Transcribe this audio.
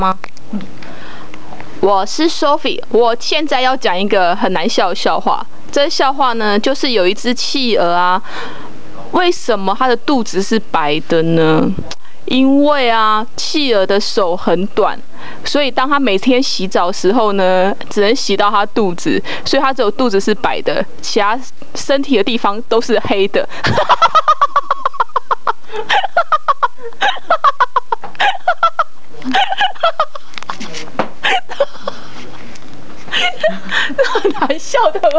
吗？我是 Sophie， 我现在要讲一个很难笑的笑话。这笑话呢，就是有一只企鹅啊，为什么它的肚子是白的呢？因为啊，企鹅的手很短，所以当它每天洗澡的时候呢，只能洗到它肚子，所以它只有肚子是白的，其他身体的地方都是黑的。很难笑的吗？